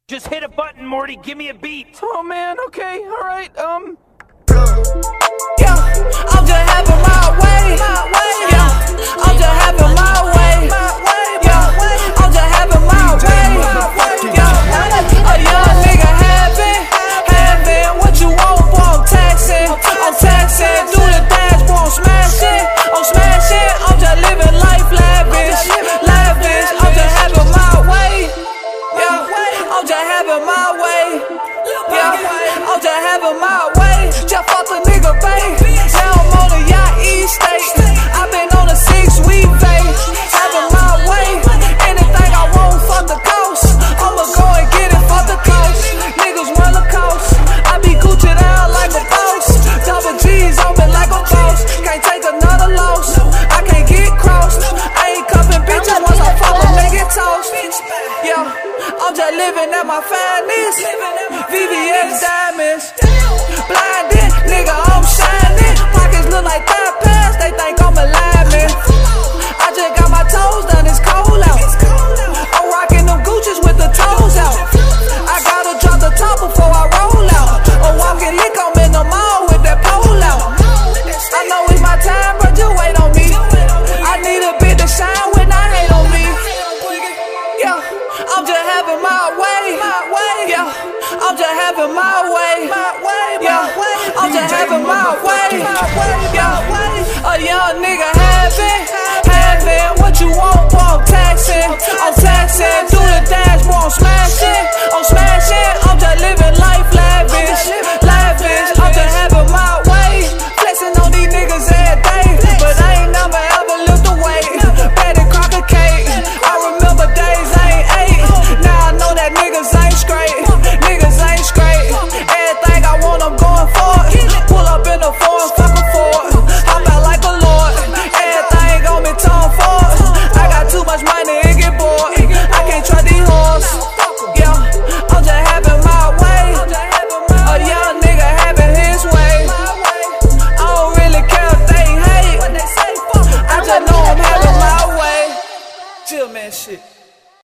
Just hit a button, Morty. Give me a beat. Oh man, okay, alright, Yeah, I'm just having my way. Yeah, I'm just having my way. Yeah, I'm just having my way. Yeah, a young nigga having what you want, boy, I'm taxing. Do the dash, boy, I'm smashing. I'm just living life lavish. I'm just having my way. Yeah, I'm just having my way. Yeah, I'm just having my way. Just fuck a nigga, babe. Now I'm on a yacht, East State. I've been on a 6-week phase. Having my way. Anything I want, fuck the coast. I'ma go and get it, fuck the coast. Niggas wanna coast. I be Gucci down like a boss. Double G's on me like a boss. Can't take another loss. I can't get crossed. I ain't cuffing bitches once I fuck them, they get tossed. Yeah, I'm just living at my finest. VVS diamonds. Blinded, nigga, I'm shining. Pockets look like thigh pads, they think I'm a lineman. I just got my toes done, it's cold out. I'm rocking them Gucci's with the toes out. I gotta drop the top before I roll out. Or walking lick, I'm in the mall with that pole out. I know it's my time, but just wait on me. I need a bit to shine when I hate on me. Yeah, I'm just having my way. Yeah, I'm just having my way. Yeah, I'm just having my way. Yeah, a young nigga having what you want, boy, I'm taxing. Do the dash, boy, I'm smashing. I'm just living life lavish. I'm just having my way. Flexing on these niggas every day, but I ain't never ever lift a weight. Betty Crocker cake. I remember days I ain't ate. Now I know that niggas ain't straight. Everything I want, I'm going for it. Pull up in the Ford, fuck a Ford. I'm out like a lord. Everything on me, Tom Ford. I got too much money, it get bored. I can't trust these hoes. Yeah, I'm just having my way. A young nigga having his way. I don't really care if they hate. I just know I'm having my way. Chill, man, shit.